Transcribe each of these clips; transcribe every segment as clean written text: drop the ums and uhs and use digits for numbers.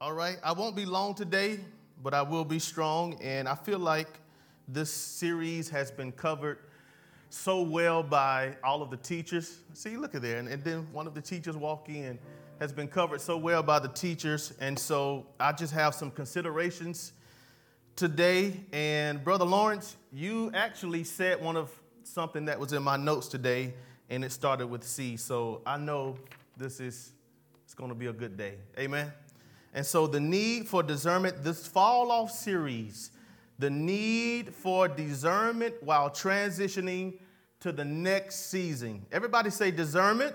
All right, I won't be long today, but I will be strong. And I feel like this series has been covered so well by all of the teachers. See, look at there. And then one of the teachers walk in. Has been covered so well by the teachers. And so I just have some considerations today. And Brother Lawrence, you actually said something that was in my notes today, and it started with C. So I know it's going to be a good day. Amen. And so the need for discernment, this fall off series, the need for discernment while transitioning to the next season. Everybody say discernment.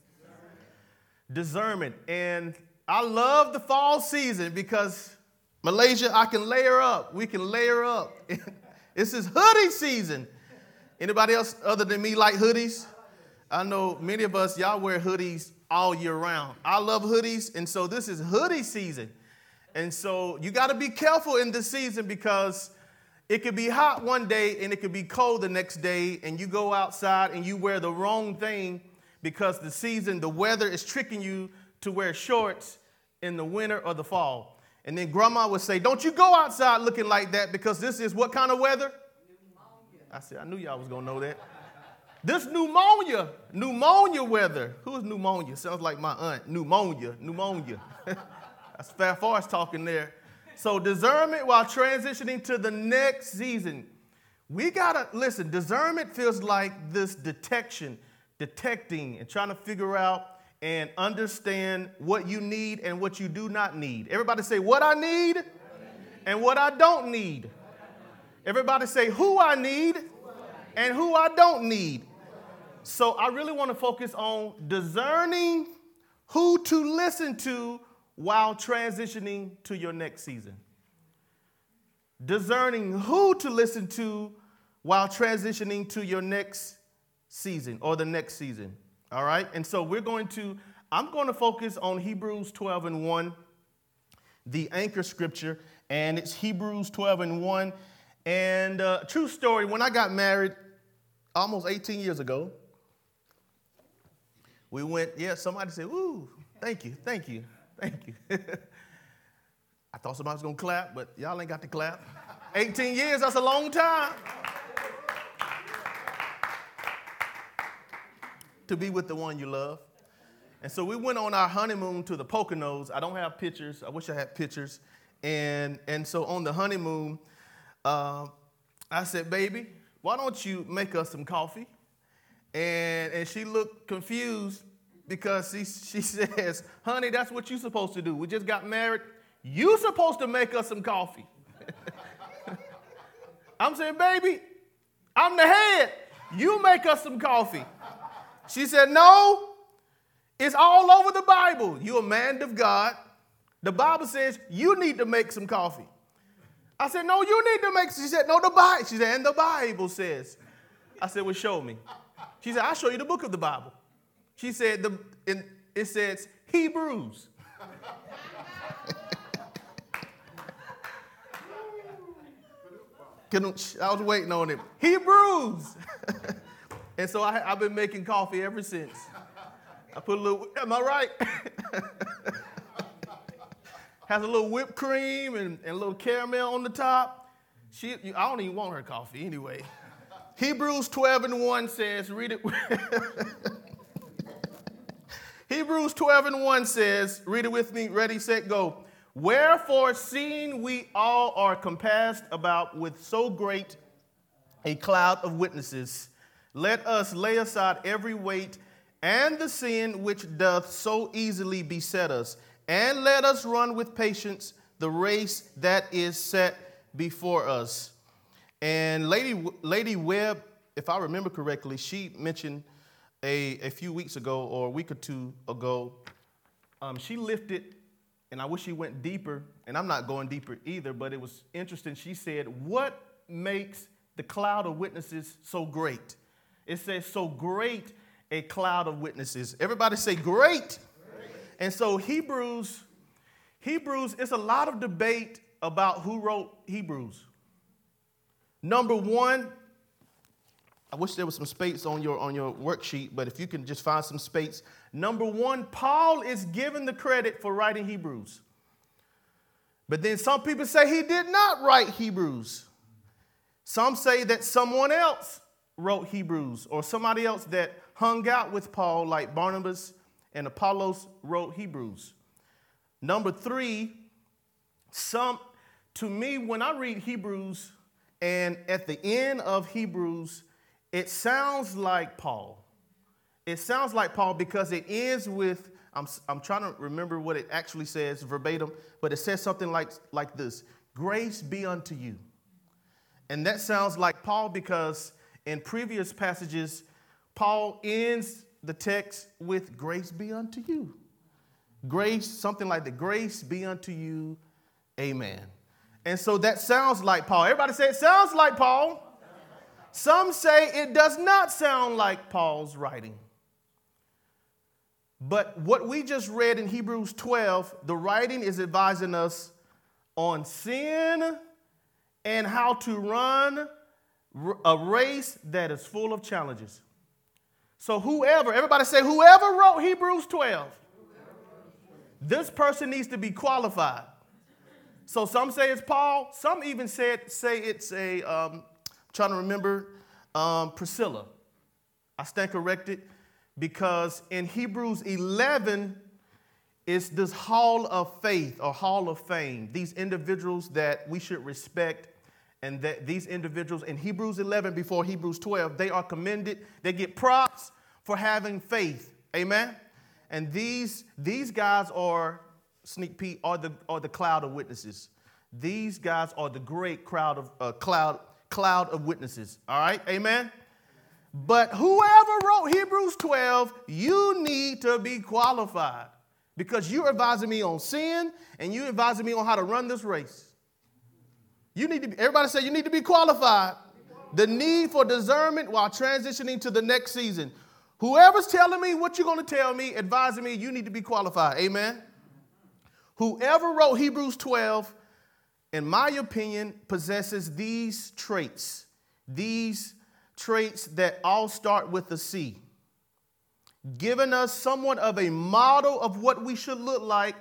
Discernment. And I love the fall season because Malaysia, I can layer up. We can layer up. This is hoodie season. Anybody else other than me like hoodies? I know many of us, y'all wear hoodies all year round. I love hoodies, and so this is hoodie season. And so you got to be careful in this season because it could be hot one day and it could be cold the next day, and you go outside and you wear the wrong thing because the weather is tricking you to wear shorts in the winter or the fall. And then grandma would say, don't you go outside looking like that because this is what kind of weather? Pneumonia. I knew y'all was going to know that. This pneumonia weather. Who is pneumonia? Sounds like my aunt. Pneumonia. That's Fat Forrest talking there. So discernment while transitioning to the next season. We got to, listen, discernment feels like this detecting and trying to figure out and understand what you need and what you do not need. Everybody say what I need and what I don't need. Everybody say who I need and who I don't need. So I really want to focus on discerning who to listen to while transitioning to your next season. Discerning who to listen to while transitioning to your next season or the next season. All right? And so I'm going to focus on Hebrews 12:1, the anchor scripture, and it's Hebrews 12:1. And true story, when I got married almost 18 years ago, we went, somebody said, "Ooh, thank you." I thought somebody was going to clap, but y'all ain't got to clap. 18 years, that's a long time to be with the one you love. And so we went on our honeymoon to the Poconos. I don't have pictures. I wish I had pictures. And so on the honeymoon, I said, baby, why don't you make us some coffee? And she looked confused because she says, honey, that's what you're supposed to do. We just got married. You're supposed to make us some coffee. I'm saying, baby, I'm the head. You make us some coffee. She said, no, it's all over the Bible. You're a man of God. The Bible says you need to make some coffee. I said, no, you need to make. She said, no, the Bible. She said, and the Bible says. I said, well, show me. She said, I'll show you the book of the Bible. She said, it says Hebrews. I was waiting on it. Hebrews. And so I've been making coffee ever since. I put a little, am I right? Has a little whipped cream and a little caramel on the top. I don't even want her coffee anyway. Hebrews 12:1 says, read it. Hebrews 12:1 says, read it with me, ready, set, go. Wherefore, seeing we all are compassed about with so great a cloud of witnesses, let us lay aside every weight and the sin which doth so easily beset us, and let us run with patience the race that is set before us. And Lady Webb, if I remember correctly, she mentioned a few weeks ago or a week or two ago, she lifted, and I wish she went deeper, and I'm not going deeper either, but it was interesting. She said, what makes the cloud of witnesses so great? It says, so great a cloud of witnesses. Everybody say great. Great. And so Hebrews, it's a lot of debate about who wrote Hebrews. Number one, I wish there was some space on your worksheet, but if you can just find some space. Number one, Paul is given the credit for writing Hebrews. But then some people say he did not write Hebrews. Some say that someone else wrote Hebrews, or somebody else that hung out with Paul, like Barnabas and Apollos, wrote Hebrews. Number three, to me, when I read Hebrews, and at the end of Hebrews, it sounds like Paul. It sounds like Paul because it ends with, I'm trying to remember what it actually says verbatim, but it says something like this: grace be unto you. And that sounds like Paul because in previous passages, Paul ends the text with grace be unto you. Grace, something like the grace be unto you, amen. And so that sounds like Paul. Everybody say it sounds like Paul. Some say it does not sound like Paul's writing. But what we just read in Hebrews 12, the writing is advising us on sin and how to run a race that is full of challenges. So everybody say whoever wrote Hebrews 12, this person needs to be qualified. So some say it's Paul. Some even say it's trying to remember, Priscilla. I stand corrected because in Hebrews 11, it's this hall of faith or hall of fame. These individuals that we should respect, and that these individuals in Hebrews 11 before Hebrews 12, they are commended. They get props for having faith. Amen. And these guys are, sneak peek, are the cloud of witnesses. These guys are the great cloud of witnesses. All right, amen. But whoever wrote Hebrews 12, you need to be qualified because you're advising me on sin and you're advising me on how to run this race. Everybody say you need to be qualified. The need for discernment while transitioning to the next season. Whoever's telling me what you're going to tell me, advising me, you need to be qualified. Amen. Whoever wrote Hebrews 12, in my opinion, possesses these traits that all start with a C, giving us somewhat of a model of what we should look like,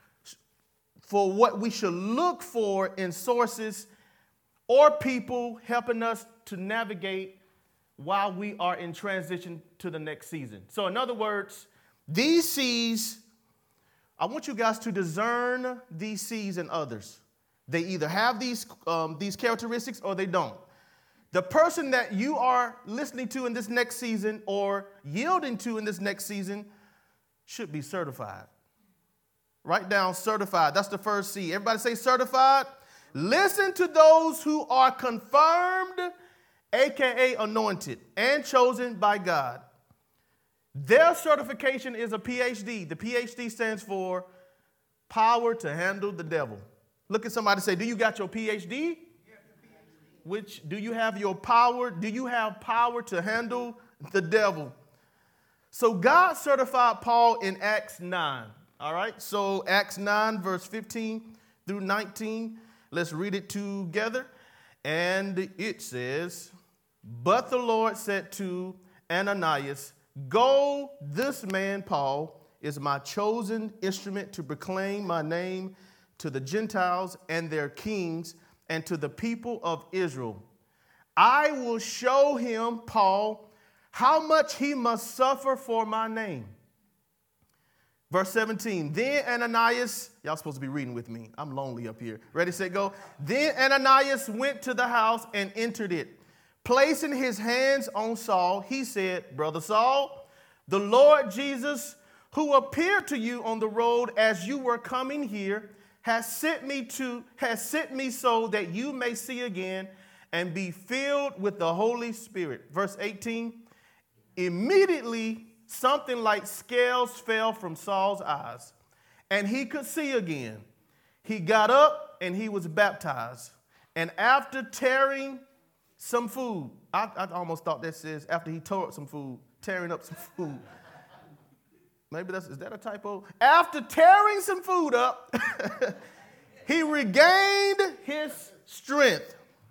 for what we should look for in sources or people helping us to navigate while we are in transition to the next season. So in other words, these C's, I want you guys to discern these C's in others. They either have these characteristics or they don't. The person that you are listening to in this next season or yielding to in this next season should be certified. Write down certified. That's the first C. Everybody say certified. Listen to those who are confirmed, a.k.a. anointed, and chosen by God. Their certification is a PhD. The PhD stands for power to handle the devil. Look at somebody and say, do you got your PhD? Do you have your power? Do you have power to handle the devil? So God certified Paul in Acts 9. All right, so Acts 9, verse 15 through 19. Let's read it together. And it says, but the Lord said to Ananias, go, this man Paul is my chosen instrument to proclaim my name to the Gentiles and their kings and to the people of Israel. I will show him, Paul, how much he must suffer for my name. Verse 17, then Ananias, y'all supposed to be reading with me. I'm lonely up here. Ready, set, go. Then Ananias went to the house and entered it. Placing his hands on Saul, he said, brother Saul, the Lord Jesus, who appeared to you on the road as you were coming here, has sent me so that you may see again and be filled with the Holy Spirit. Verse 18, immediately something like scales fell from Saul's eyes, and he could see again. He got up and he was baptized. And after tearing some food, I almost thought that says after he tore up some food, tearing up some food. Maybe is that a typo? After tearing some food up, he regained his strength.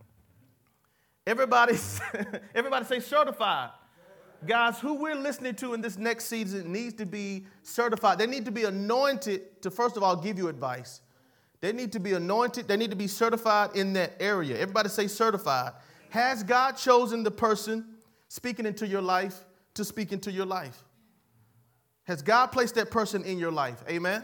Everybody say certified. Guys, who we're listening to in this next season needs to be certified. They need to be anointed to, first of all, give you advice. They need to be anointed. They need to be certified in that area. Everybody say certified. Has God chosen the person speaking into your life to speak into your life? Has God placed that person in your life? Amen.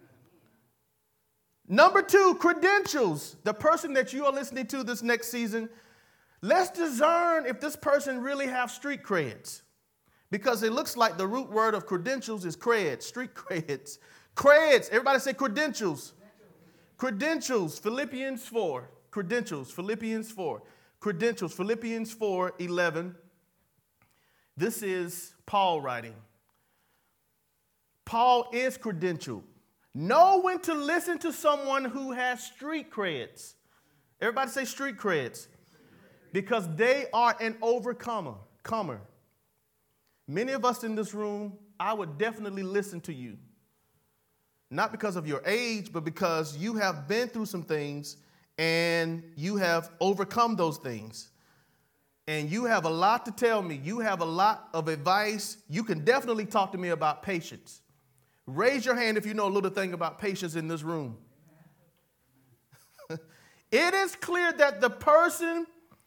Number 2, credentials. The person that you are listening to this next season, let's discern if this person really have street creds. Because it looks like the root word of credentials is creds, street creds. Creds, everybody say credentials. Credentials, Philippians 4. Credentials, Philippians 4. Credentials, Philippians 4:11. This is Paul writing. Paul is credentialed. Know when to listen to someone who has street creds. Everybody say street creds. Because they are an overcomer. Many of us in this room, I would definitely listen to you. Not because of your age, but because you have been through some things and you have overcome those things. And you have a lot to tell me. You have a lot of advice. You can definitely talk to me about patience. Raise your hand if you know a little thing about patience in this room. Is it clear that the person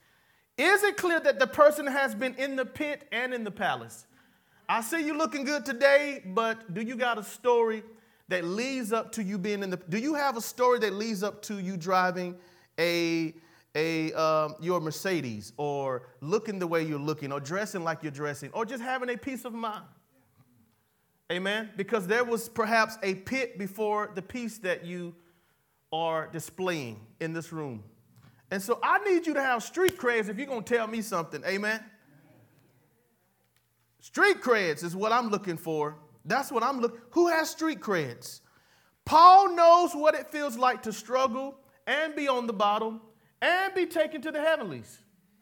has been in the pit and in the palace? I see you looking good today, but do you got a story that leads up to you being in the, do you have a story that leads up to you driving your Mercedes, or looking the way you're looking, or dressing like you're dressing, or just having a peace of mind? Amen? Because there was perhaps a pit before the peace that you are displaying in this room. And so I need you to have street creds if you're going to tell me something. Amen? Street creds is what I'm looking for. That's what I'm looking. Who has street creds? Paul knows what it feels like to struggle and be on the bottom and be taken to the heavenlies.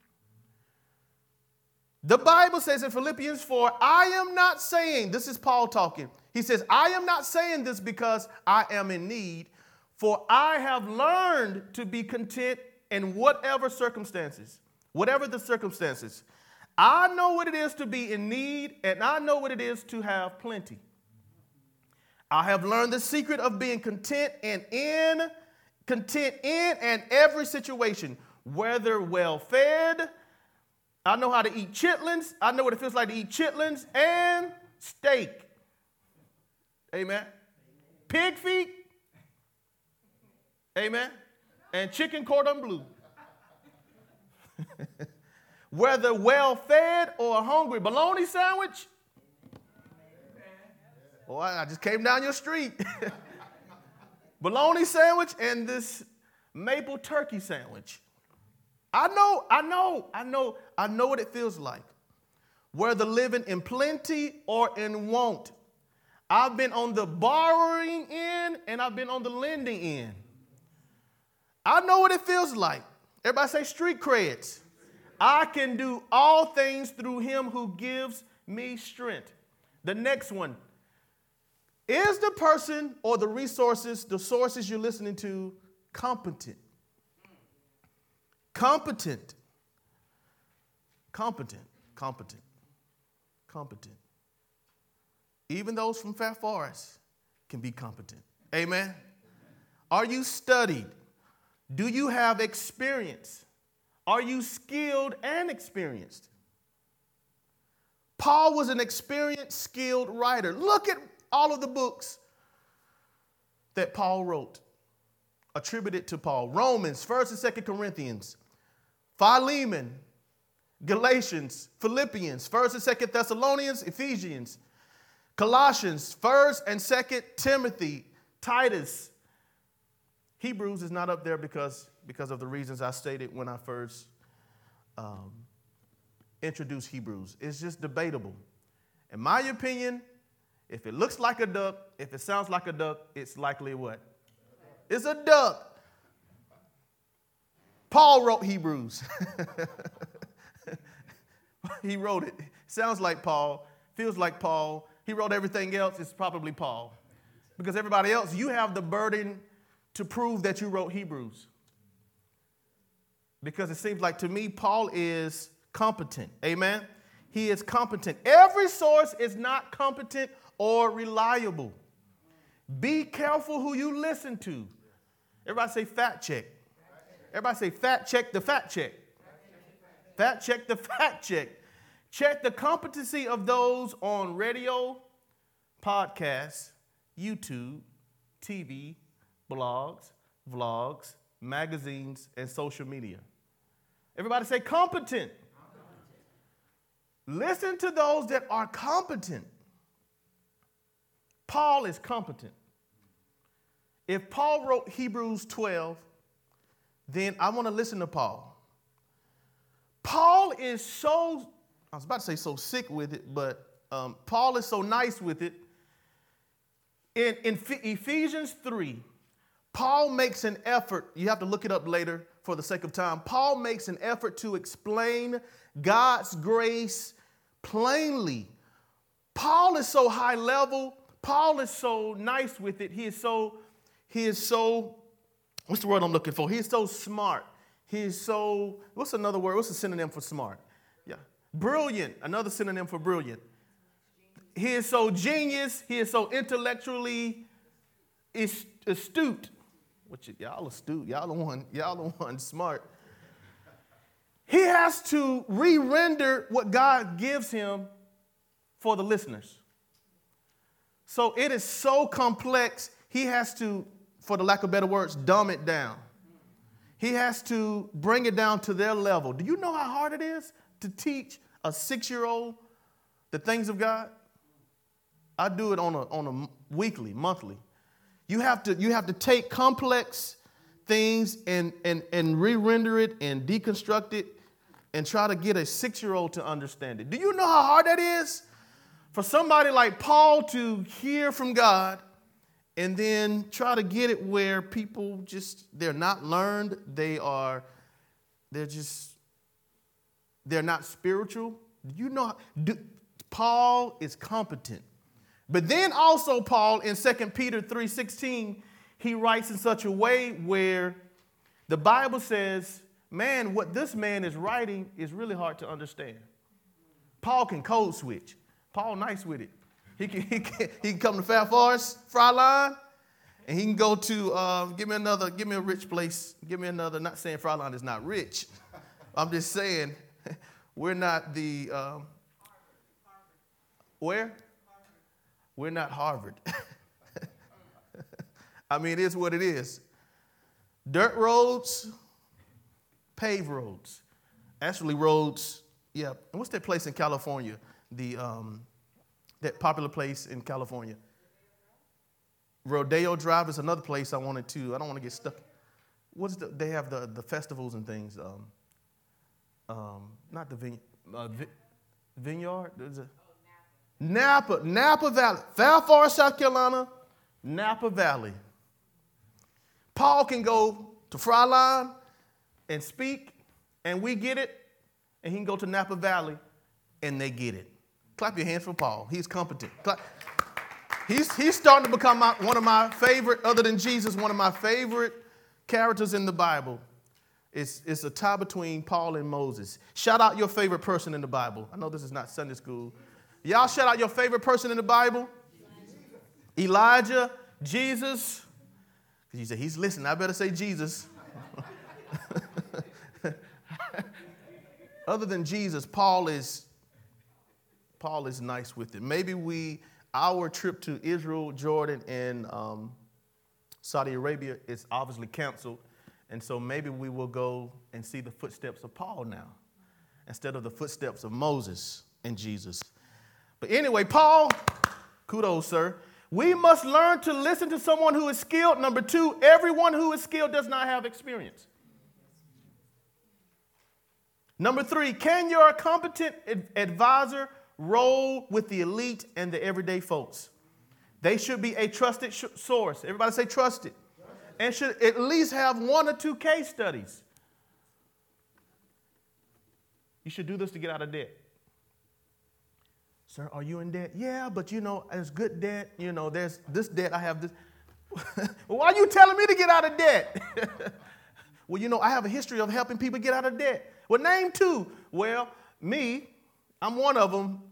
The Bible says in Philippians 4, I am not saying, this is Paul talking. He says, I am not saying this because I am in need, for I have learned to be content in whatever circumstances, whatever the circumstances. I know what it is to be in need, and I know what it is to have plenty. I have learned the secret of being content in and every situation, whether well fed. I know how to eat chitlins. I know what it feels like to eat chitlins and steak. Amen. Pig feet. Amen. And chicken cordon bleu. Whether well fed or hungry. Bologna sandwich. Oh, I just came down your street. Bologna sandwich and this maple turkey sandwich. I know what it feels like. Whether living in plenty or in want. I've been on the borrowing end and I've been on the lending end. I know what it feels like. Everybody say street creds. I can do all things through him who gives me strength. The next one. Is the person or the resources, the sources you're listening to, competent? Competent. Even those from Fat Forest can be competent. Amen. Are you studied? Do you have experience? Are you skilled and experienced? Paul was an experienced, skilled writer. Look at all of the books that Paul wrote, attributed to Paul. Romans, 1st and 2nd Corinthians, Philemon, Galatians, Philippians, 1st and 2nd Thessalonians, Ephesians, Colossians, 1st and 2nd Timothy, Titus. Hebrews is not up there because of the reasons I stated when I first introduced Hebrews. It's just debatable. In my opinion, if it looks like a duck, if it sounds like a duck, it's likely what? It's a duck. Paul wrote Hebrews. He wrote it. Sounds like Paul, feels like Paul. He wrote everything else. It's probably Paul. Because everybody else, you have the burden to prove that you wrote Hebrews. Because it seems like to me, Paul is competent. Amen? He is competent. Every source is not competent or reliable. Be careful who you listen to. Everybody say fact check. Everybody say fact check the fact check. Fact check the fact check. Check the competency of those on radio, podcasts, YouTube, TV, blogs, vlogs, magazines, and social media. Everybody say competent. Listen to those that are competent. Paul is competent. If Paul wrote Hebrews 12, then I want to listen to Paul. Paul is so, I was about to say so sick with it, but Paul is so nice with it. In Ephesians 3, Paul makes an effort. You have to look it up later for the sake of time. Paul makes an effort to explain God's grace plainly. Paul is so high level. Paul is so nice with it. He is so, what's the word I'm looking for? He is so smart. He is so, what's another word? What's a synonym for smart? Yeah. Brilliant, another synonym for brilliant. He is so genius. He is so intellectually astute. Y'all astute. Y'all the one smart. He has to re-render what God gives him for the listeners. So it is so complex, he has to, for the lack of better words, dumb it down. He has to bring it down to their level. Do you know how hard it is to teach a 6-year-old the things of God? I do it on a weekly, monthly. You have to take complex things and re-render it and deconstruct it and try to get a 6-year-old to understand it. Do you know how hard that is? For somebody like Paul to hear from God and then try to get it where people just, they're not learned, they're not spiritual. Do you know, Paul is competent. But then also Paul in 2 Peter 3:16, he writes in such a way where the Bible says, man, what this man is writing is really hard to understand. Paul can code switch. Paul nice with it. He can come to Fair Forest, Fryline, and he can go to, give me a rich place. Give me another, not saying Fryline is not rich. I'm just saying we're not the, where? We're not Harvard. I mean, it is what it is. Dirt roads, paved roads. Actually, roads, yeah. And what's that place in California? That popular place in California. Rodeo Drive is another place I don't want to get stuck. They have the festivals and things. Not the vineyard. There's a Napa Valley. Fair Forest, South Carolina, Napa Valley. Paul can go to Fryline and speak, and we get it, and he can go to Napa Valley, and they get it. Clap your hands for Paul. He's competent. He's starting to become one of my favorite, other than Jesus, one of my favorite characters in the Bible. It's a tie between Paul and Moses. Shout out your favorite person in the Bible. I know this is not Sunday school. Y'all shout out your favorite person in the Bible. Elijah, Jesus. He said, he's listening. I better say Jesus. Other than Jesus, Paul is nice with it. Maybe our trip to Israel, Jordan, and Saudi Arabia is obviously canceled. And so maybe we will go and see the footsteps of Paul now instead of the footsteps of Moses and Jesus. But anyway, Paul, kudos, sir. We must learn to listen to someone who is skilled. Number 2, everyone who is skilled does not have experience. Number 3, can your competent advisor roll with the elite and the everyday folks? They should be a trusted source. Everybody say trusted. And should at least have 1 or 2 case studies. You should do this to get out of debt. Sir, are you in debt? Yeah, but there's good debt. There's this debt. I have this. Well, why are you telling me to get out of debt? Well, I have a history of helping people get out of debt. Well, name 2. Well, me, I'm one of them.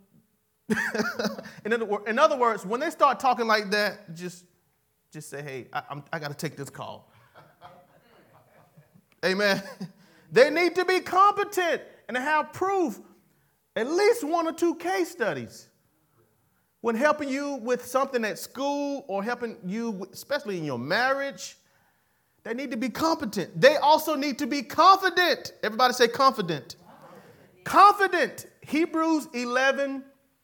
In other words, when they start talking like that, just say, hey, I got to take this call. Amen. They need to be competent and have proof, at least 1 or 2 case studies. When helping you with something at school or helping you, especially in your marriage, they need to be competent. They also need to be confident. Everybody say confident. Confident. Hebrews 11,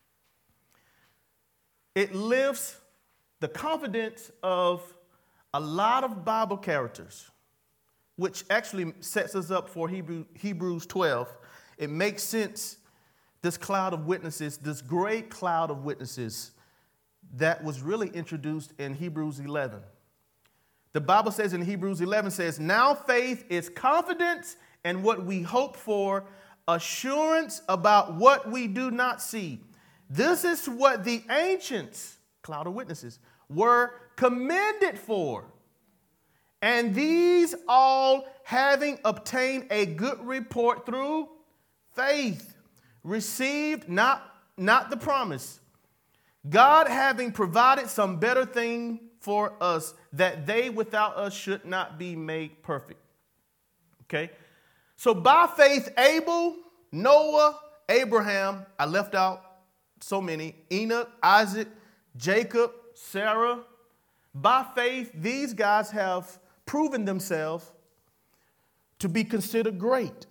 it lives the confidence of a lot of Bible characters, which actually sets us up for Hebrews 12. It makes sense, this cloud of witnesses, this great cloud of witnesses that was really introduced in Hebrews 11. The Bible says in Hebrews 11 says, now faith is confidence in what we hope for, assurance about what we do not see. This is what the ancients, cloud of witnesses, were commended for. And these all, having obtained a good report through faith, received not the promise, God having provided some better thing for us, that they without us should not be made perfect. Okay? So by faith, Abel, Noah, Abraham, I left out so many, Enoch, Isaac, Jacob, Sarah. By faith, these guys have proven themselves to be considered great.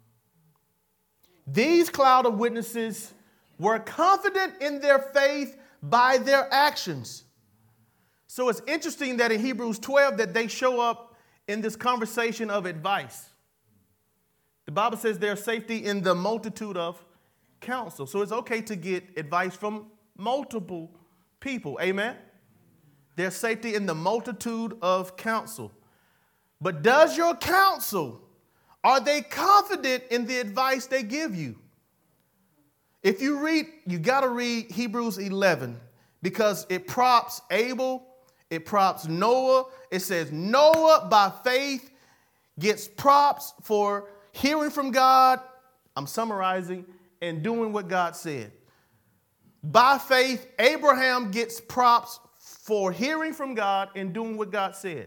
These cloud of witnesses were confident in their faith by their actions. So it's interesting that in Hebrews 12 that they show up in this conversation of advice. The Bible says there's safety in the multitude of counsel. So it's okay to get advice from multiple people. Amen? There's safety in the multitude of counsel. But does your counsel, are they confident in the advice they give you? If you read, you got to read Hebrews 11 because it props Abel, it props Noah. It says Noah by faith gets props for hearing from God, I'm summarizing, and doing what God said. By faith, Abraham gets props for hearing from God and doing what God said.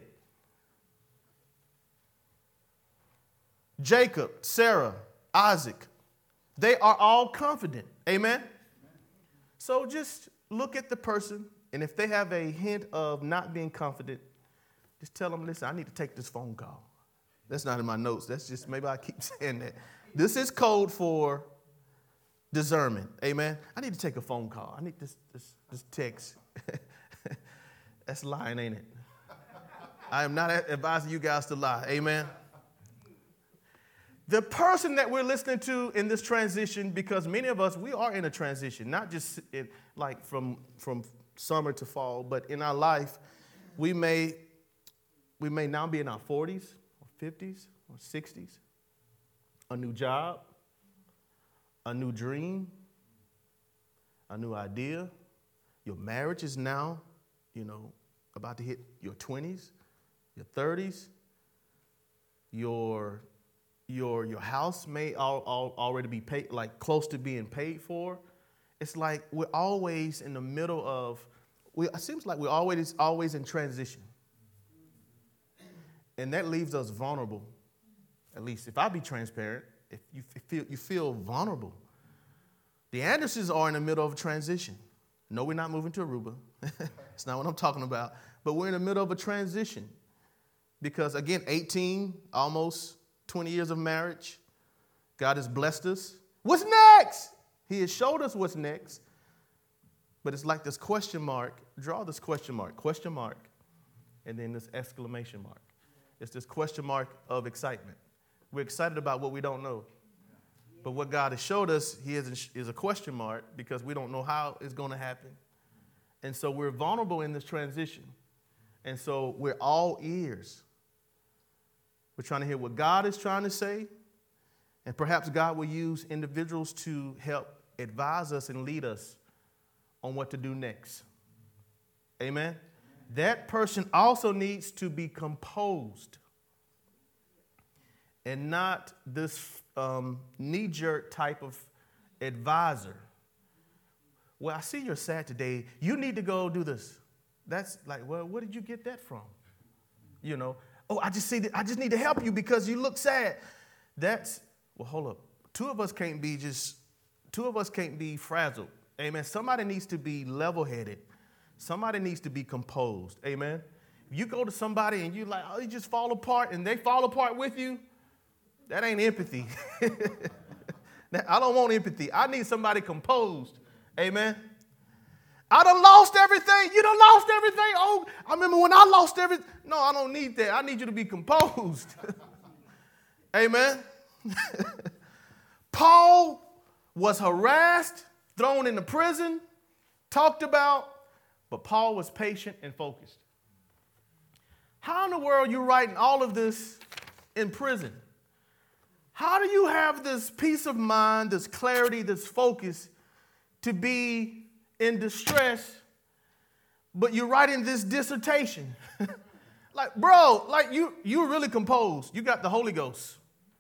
Jacob, Sarah, Isaac, they are all confident. Amen? So just look at the person, and if they have a hint of not being confident, just tell them, listen, I need to take this phone call. That's not in my notes. That's just, maybe I keep saying that. This is code for discernment. Amen? I need to take a phone call. I need this text. That's lying, ain't it? I am not advising you guys to lie. Amen? The person that we're listening to in this transition, because many of us, we are in a transition, not just like from summer to fall, but in our life, we may now be in our 40s or 50s or 60s, a new job, a new dream, a new idea. Your marriage is now, about to hit your 20s, your 30s, your house may already be paid, like close to being paid for. It's like we're always in the middle of, it seems like we're always in transition. And that leaves us vulnerable. At least if I be transparent, if you feel vulnerable. The Andersons are in the middle of a transition. No, we're not moving to Aruba. It's not what I'm talking about. But we're in the middle of a transition. Because again, 18, almost 20 years of marriage. God has blessed us. What's next? He has showed us what's next. But it's like this question mark. Draw this question mark, and then this exclamation mark. It's this question mark of excitement. We're excited about what we don't know. But what God has showed us, is a question mark because we don't know how it's going to happen. And so we're vulnerable in this transition. And so we're all ears. We're trying to hear what God is trying to say. And perhaps God will use individuals to help advise us and lead us on what to do next. Amen? That person also needs to be composed and not this knee-jerk type of advisor. Well, I see you're sad today. You need to go do this. That's like, well, where did you get that from? Oh, I just need to help you because you look sad. Hold up. Two of us can't be frazzled. Amen. Somebody needs to be level-headed. Somebody needs to be composed. Amen. If you go to somebody and you're like, oh, you just fall apart, and they fall apart with you, that ain't empathy. Now, I don't want empathy. I need somebody composed. Amen. I done lost everything. You done lost everything. Oh, I remember when I lost everything. No, I don't need that. I need you to be composed. Amen. Paul was harassed, thrown into prison, talked about, but Paul was patient and focused. How in the world are you writing all of this in prison? How do you have this peace of mind, this clarity, this focus to be in distress, but you're writing this dissertation? Like, bro, like you're really composed. You got the Holy Ghost.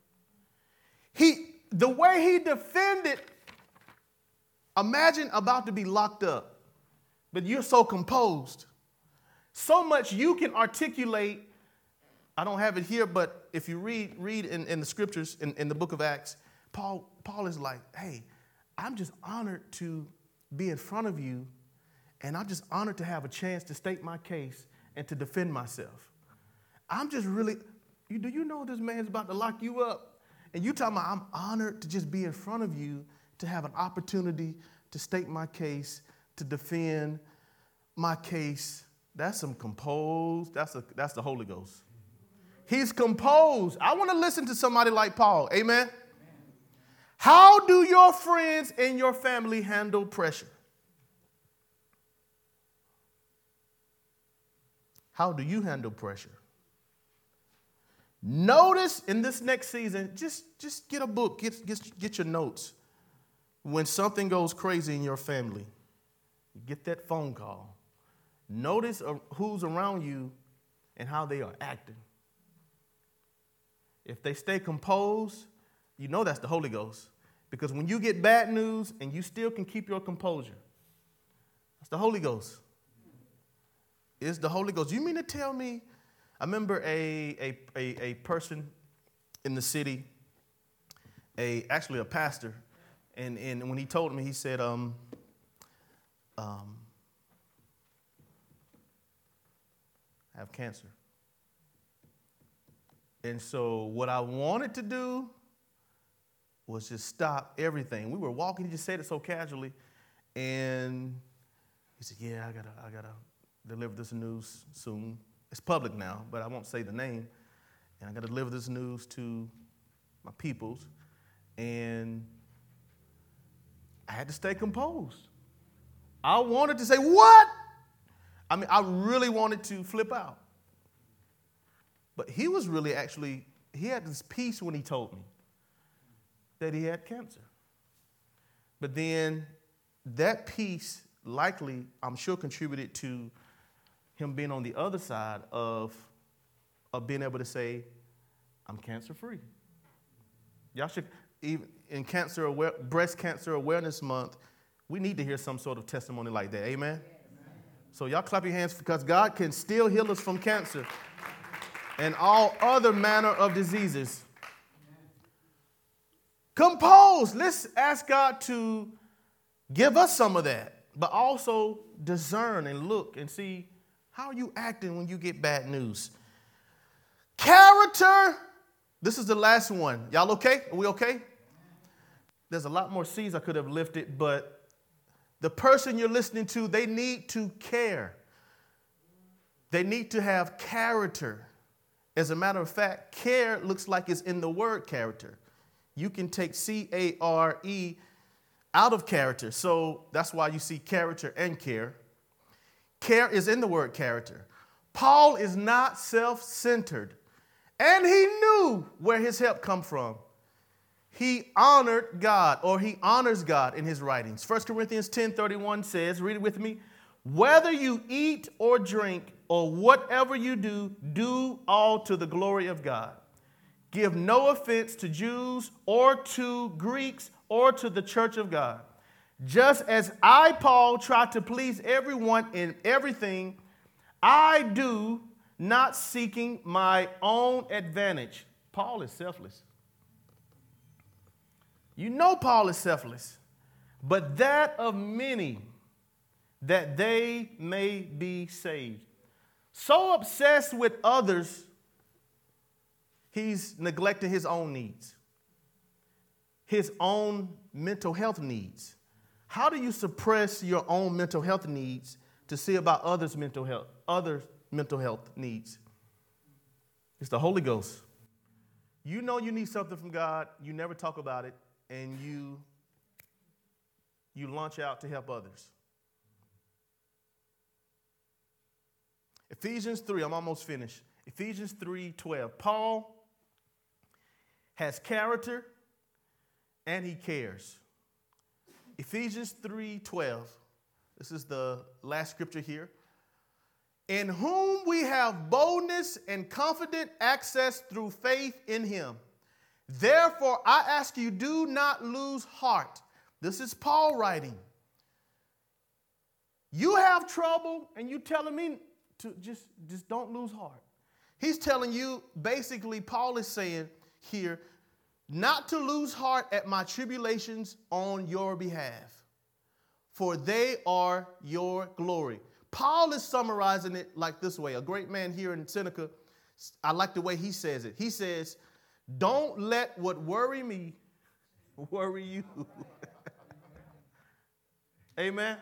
The way he defended, imagine about to be locked up, but you're so composed. So much you can articulate. I don't have it here, but if you read in the scriptures, in the book of Acts, Paul is like, hey, I'm just honored to be in front of you, and I'm just honored to have a chance to state my case and to defend myself. I'm just really, do you know this man's about to lock you up? And you talking about, I'm honored to just be in front of you, to have an opportunity to state my case, to defend my case. That's some composed, that's the Holy Ghost. He's composed. I want to listen to somebody like Paul. Amen? How do your friends and your family handle pressure? How do you handle pressure? Notice in this next season, just get a book, get your notes. When something goes crazy in your family, get that phone call. Notice who's around you and how they are acting. If they stay composed, you know that's the Holy Ghost. Because when you get bad news and you still can keep your composure, that's the Holy Ghost. It's the Holy Ghost. You mean to tell me? I remember a person in the city, actually a pastor, and when he told me, he said, I have cancer. And so what I wanted to do was just stop everything. We were walking, he just said it so casually, and he said, yeah, I gotta deliver this news soon. It's public now, but I won't say the name. And I gotta deliver this news to my peoples. And I had to stay composed. I wanted to say, what? I mean, I really wanted to flip out. But he was really he had this peace when he told me that he had cancer. But then that peace likely, I'm sure, contributed to him being on the other side of being able to say, I'm cancer-free. Y'all should, even in Breast Cancer Awareness Month, we need to hear some sort of testimony like that. Amen? So y'all clap your hands because God can still heal us from cancer and all other manner of diseases. Compose. Let's ask God to give us some of that, but also discern and look and see how are you acting when you get bad news. Character. This is the last one. Y'all okay? Are we okay? There's a lot more C's I could have lifted, but the person you're listening to, they need to care. They need to have character. As a matter of fact, care looks like it's in the word character. You can take C-A-R-E out of character. So that's why you see character and care. Care is in the word character. Paul is not self-centered. And he knew where his help come from. He honored God, or he honors God in his writings. 1 Corinthians 10:31 says, read it with me, whether you eat or drink or whatever you do, do all to the glory of God. Give no offense to Jews or to Greeks or to the church of God. Just as I, Paul, try to please everyone in everything I do, not seeking my own advantage. Paul is selfless. You know Paul is selfless, but that of many, that they may be saved. So obsessed with others, he's neglecting his own needs, his own mental health needs. How do you suppress your own mental health needs to see about others' mental health needs? It's the Holy Ghost. You know you need something from God, you never talk about it, and you launch out to help others. Ephesians 3, I'm almost finished. Ephesians 3:12. Paul has character and he cares. Ephesians 3:12. This is the last scripture here. In whom we have boldness and confident access through faith in him. Therefore, I ask you, do not lose heart. This is Paul writing. You have trouble and you telling me to just don't lose heart. He's telling you, basically, Paul is saying here, not to lose heart at my tribulations on your behalf, for they are your glory. Paul is summarizing it like this way. A great man here in Seneca, I like the way he says it. He says, don't let what worry me worry you. Amen.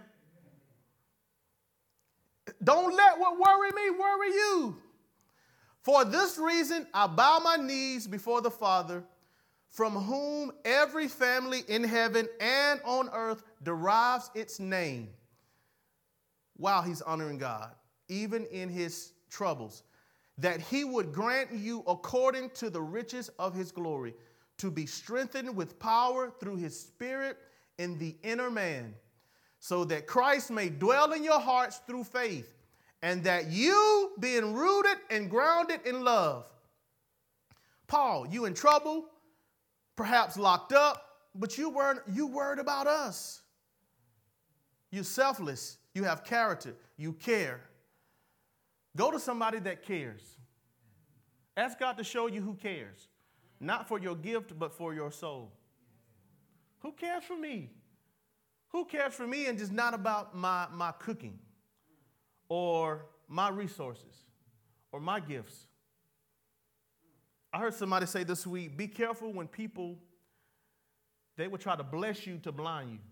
Don't let what worry me worry you. For this reason, I bow my knees before the Father, from whom every family in heaven and on earth derives its name. Wow, he's honoring God, even in his troubles, that he would grant you according to the riches of his glory, to be strengthened with power through his Spirit in the inner man, so that Christ may dwell in your hearts through faith, and that you, being rooted and grounded in love. Paul, you in trouble, perhaps locked up, but you worried about us. You're selfless. You have character. You care. Go to somebody that cares. Ask God to show you who cares. Not for your gift, but for your soul. Who cares for me? Who cares for me and just not about my cooking or my resources or my gifts? I heard somebody say this week, be careful when people, they will try to bless you to blind you.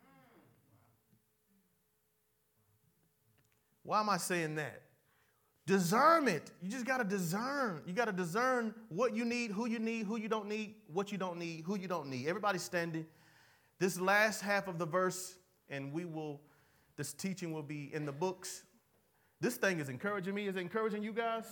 Why am I saying that? Discernment. You just got to discern. You got to discern what you need, who you don't need, what you don't need, who you don't need. Everybody's standing. This last half of the verse, and this teaching will be in the books. This thing is encouraging me. Is it encouraging you guys?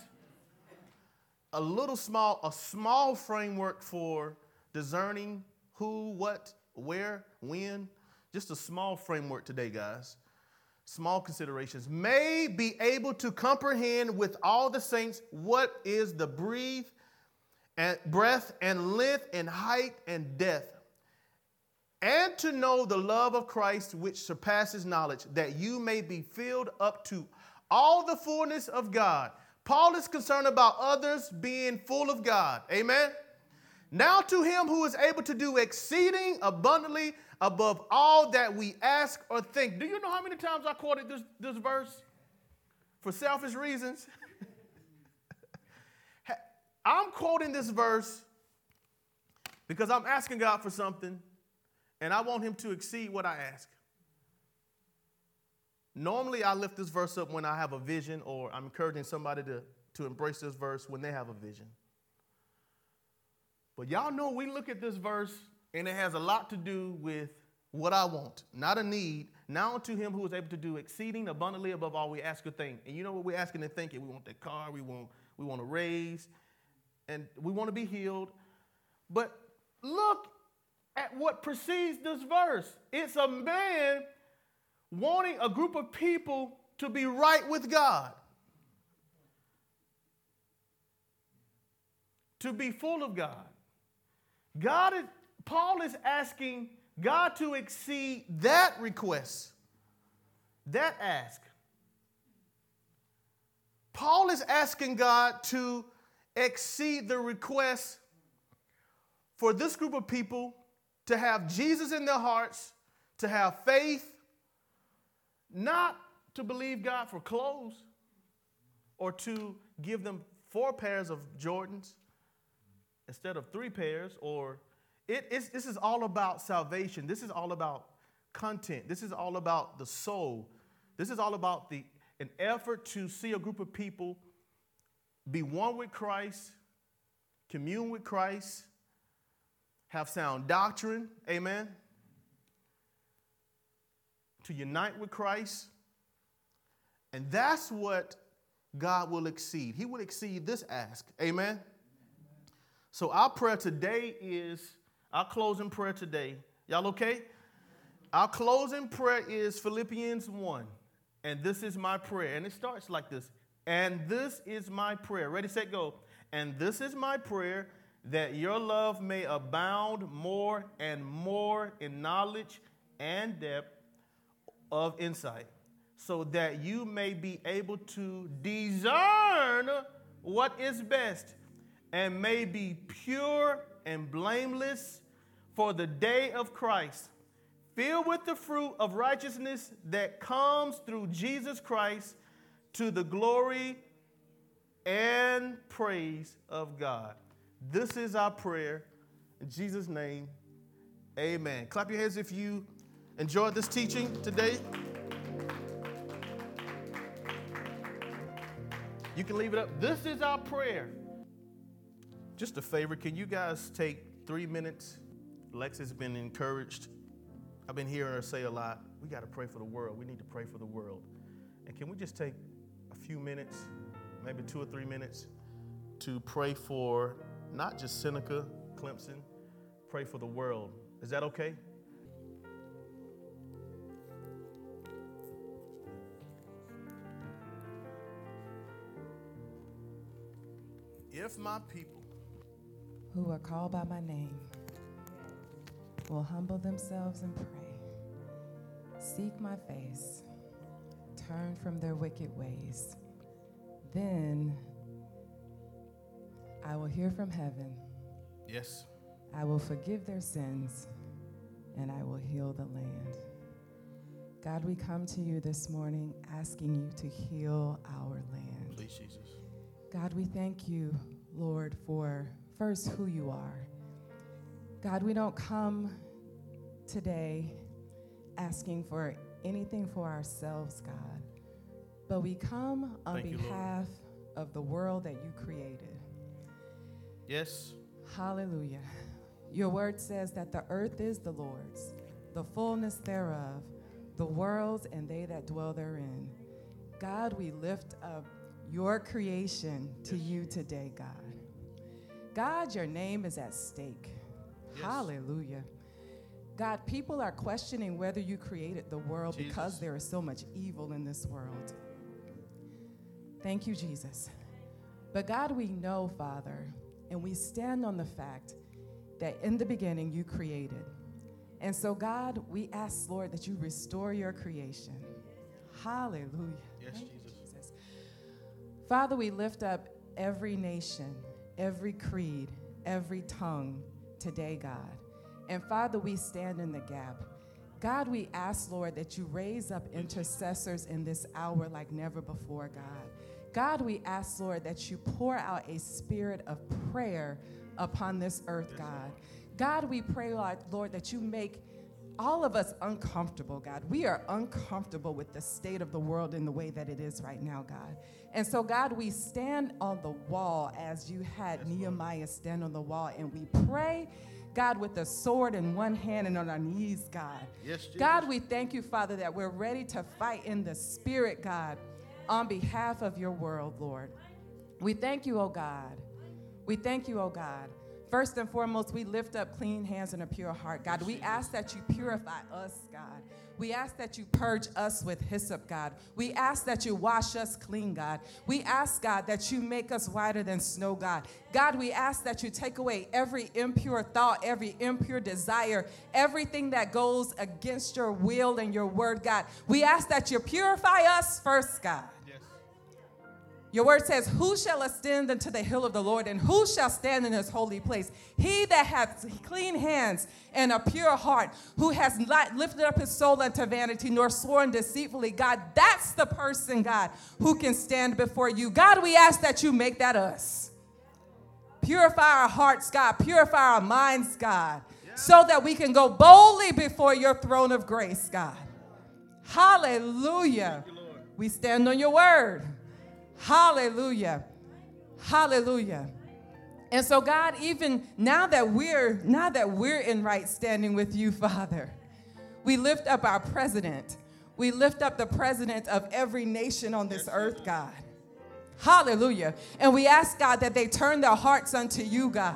A small framework for discerning who, what, where, when. Just a small framework today, guys. Small considerations. May be able to comprehend with all the saints what is the breadth and length and height and depth, and to know the love of Christ which surpasses knowledge, that you may be filled up to all the fullness of God. Paul is concerned about others being full of God. Amen? Now to him who is able to do exceeding abundantly above all that we ask or think. Do you know how many times I quoted this verse for selfish reasons? I'm quoting this verse because I'm asking God for something, and I want him to exceed what I ask. Normally, I lift this verse up when I have a vision, or I'm encouraging somebody to embrace this verse when they have a vision. But y'all know we look at this verse, and it has a lot to do with what I want, not a need. Now to him who is able to do exceeding abundantly above all we ask or think. And you know what we're asking and thinking? We want that car, we want a raise, and we want to be healed. But look at what precedes this verse. It's a man wanting a group of people to be right with God, to be full of God. Paul is asking God to exceed that request, that ask. Paul is asking God to exceed the request for this group of people to have Jesus in their hearts, to have faith, not to believe God for clothes or to give them 4 pairs of Jordans instead of 3 pairs. Or this is all about salvation. This is all about content. This is all about the soul. This is all about an effort to see a group of people be one with Christ, commune with Christ, have sound doctrine, amen, to unite with Christ. And that's what God will exceed. He will exceed this ask, amen. So our prayer today is, our closing prayer today, y'all okay? Our closing prayer is Philippians 1. And this is my prayer. And it starts like this. And this is my prayer. Ready, set, go. And this is my prayer, that your love may abound more and more in knowledge and depth of insight, so that you may be able to discern what is best, and may be pure and blameless for the day of Christ, filled with the fruit of righteousness that comes through Jesus Christ, to the glory and praise of God. This is our prayer. In Jesus' name, amen. Clap your hands if you enjoyed this teaching today. You can leave it up. This is our prayer. Just a favor, can you guys take 3 minutes? Lex has been encouraged. I've been hearing her say a lot, we got to pray for the world. We need to pray for the world. And can we just take a few minutes, maybe 2 or 3 minutes, to pray for not just Seneca, Clemson, pray for the world. Is that okay? If my people who are called by my name will humble themselves and pray, seek my face, turn from their wicked ways, then I will hear from heaven. Yes. I will forgive their sins, and I will heal the land. God, we come to you this morning asking you to heal our land. Please, Jesus. God, we thank you, Lord, for first who you are. God, we don't come today asking for anything for ourselves, God, but we come on behalf of the world that you created. Yes. Hallelujah. Your word says that the earth is the Lord's, the fullness thereof, the world and they that dwell therein. God, we lift up your creation to you today, God. God, your name is at stake. Yes. Hallelujah. God, people are questioning whether you created the world because there is so much evil in this world. Thank you, Jesus. But God, we know, Father, and we stand on the fact that in the beginning you created. And so, God, we ask, Lord, that you restore your creation. Hallelujah. Yes, Thank Jesus. you, Jesus. Father, we lift up every nation, every creed, every tongue today, God. And Father, we stand in the gap. God, we ask, Lord, that you raise up intercessors in this hour like never before, God. God, we ask, Lord, that you pour out a spirit of prayer upon this earth, God. God, we pray, Lord, that you make all of us uncomfortable, God. We are uncomfortable with the state of the world in the way that it is right now, God. And so, God, we stand on the wall as you had Nehemiah stand on the wall, and we pray, God, with a sword in one hand and on our knees, God. Yes, Jesus. God, we thank you, Father, that we're ready to fight in the spirit, God, on behalf of your world, Lord. We thank you, oh God. We thank you, oh God. First and foremost, we lift up clean hands and a pure heart, God. We ask that you purify us, God. We ask that you purge us with hyssop, God. We ask that you wash us clean, God. We ask, God, that you make us whiter than snow, God. God, we ask that you take away every impure thought, every impure desire, everything that goes against your will and your word, God. We ask that you purify us first, God. Yes. Your word says, who shall ascend unto the hill of the Lord, and who shall stand in his holy place? He that hath clean hands and a pure heart, who has not lifted up his soul unto vanity, nor sworn deceitfully. God, that's the person, God, who can stand before you. God, we ask that you make that us. Purify our hearts, God. Purify our minds, God, so that we can go boldly before your throne of grace, God. Hallelujah. We stand on your word. Hallelujah. Hallelujah. And so, God, even now that we're in right standing with you, Father, we lift up our president. We lift up the president of every nation on this earth, God. Hallelujah. And we ask, God, that they turn their hearts unto you, God.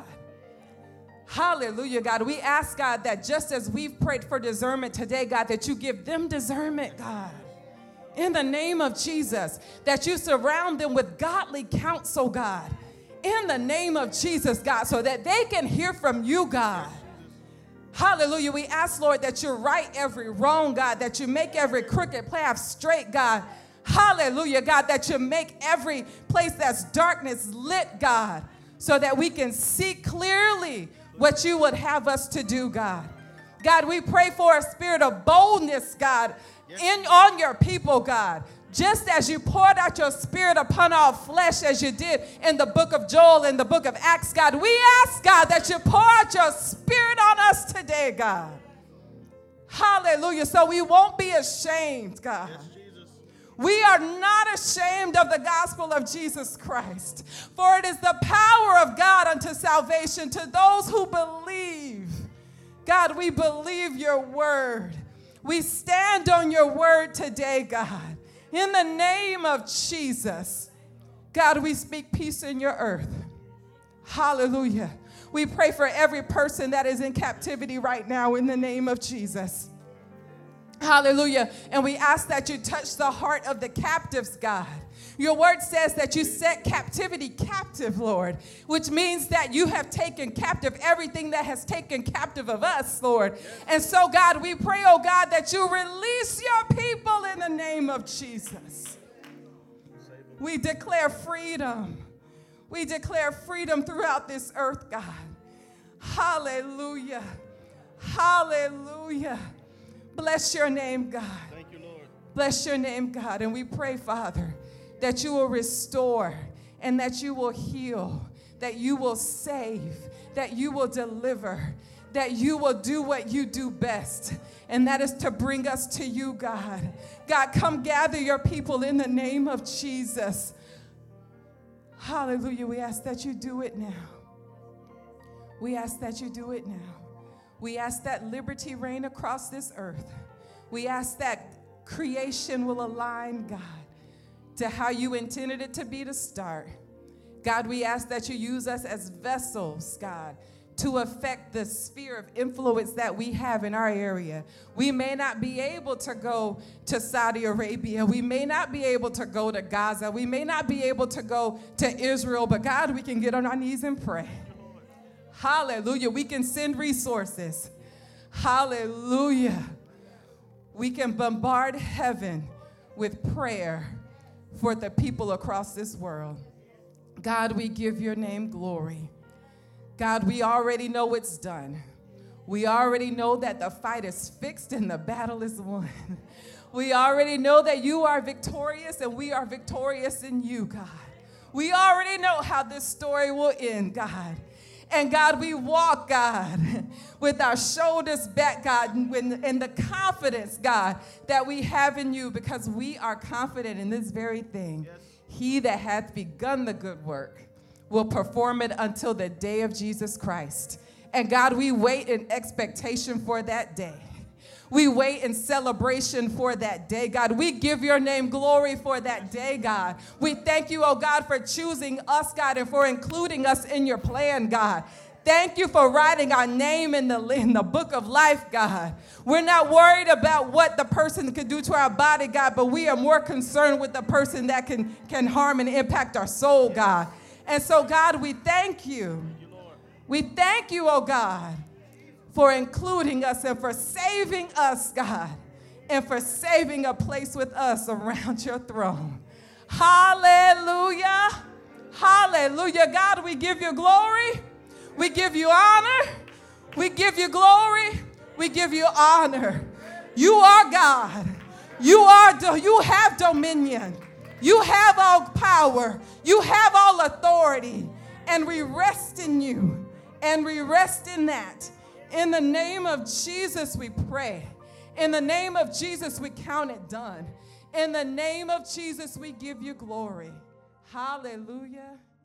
Hallelujah, God. We ask, God, that just as we've prayed for discernment today, God, that you give them discernment, God. In the name of Jesus, that you surround them with godly counsel, God. In the name of Jesus, God, so that they can hear from you, God. Hallelujah. We ask, Lord, that you right every wrong, God, that you make every crooked path straight, God. Hallelujah, God, that you make every place that's darkness lit, God, so that we can see clearly what you would have us to do, God. God, we pray for a spirit of boldness, God, on your people, God. Just as you poured out your spirit upon all flesh, as you did in the book of Joel and the book of Acts, God, we ask, God, that you pour out your spirit on us today, God. Hallelujah. So we won't be ashamed, God. We are not ashamed of the gospel of Jesus Christ, for it is the power of God unto salvation to those who believe. God, we believe your word. We stand on your word today, God. In the name of Jesus, God, we speak peace in your earth. Hallelujah. We pray for every person that is in captivity right now in the name of Jesus. Hallelujah. And we ask that you touch the heart of the captives, God. Your word says that you set captivity captive, Lord, which means that you have taken captive everything that has taken captive of us, Lord. And so, God, we pray, oh God, that you release your people in the name of Jesus. We declare freedom. We declare freedom throughout this earth, God. Hallelujah. Hallelujah. Bless your name, God. Thank you, Lord. Bless your name, God. And we pray, Father, that you will restore and that you will heal, that you will save, that you will deliver, that you will do what you do best, and that is to bring us to you, God. God, come gather your people in the name of Jesus. Hallelujah. We ask that you do it now. We ask that you do it now. We ask that liberty reign across this earth. We ask that creation will align, God, to how you intended it to be to start. God, we ask that you use us as vessels, God, to affect the sphere of influence that we have in our area. We may not be able to go to Saudi Arabia. We may not be able to go to Gaza. We may not be able to go to Israel, but God, we can get on our knees and pray. Hallelujah. We can send resources. Hallelujah. We can bombard heaven with prayer for the people across this world. God, we give your name glory. God, we already know it's done. We already know that the fight is fixed and the battle is won. We already know that you are victorious and we are victorious in you, God. We already know how this story will end, God. And God, we walk, God, with our shoulders back, God, and the confidence, God, that we have in you, because we are confident in this very thing. Yes. He that hath begun the good work will perform it until the day of Jesus Christ. And God, we wait in expectation for that day. We wait in celebration for that day, God. We give your name glory for that day, God. We thank you, oh God, for choosing us, God, and for including us in your plan, God. Thank you for writing our name in the book of life, God. We're not worried about what the person could do to our body, God, but we are more concerned with the person that can harm and impact our soul, God. And so, God, we thank you. We thank you, oh God, for including us and for saving us, God, and for saving a place with us around your throne. Hallelujah. Hallelujah. God, we give you glory. We give you honor. We give you glory. We give you honor. You are God. You have dominion. You have all power. You have all authority. And we rest in you. And we rest in that. In the name of Jesus, we pray. In the name of Jesus, we count it done. In the name of Jesus, we give you glory. Hallelujah.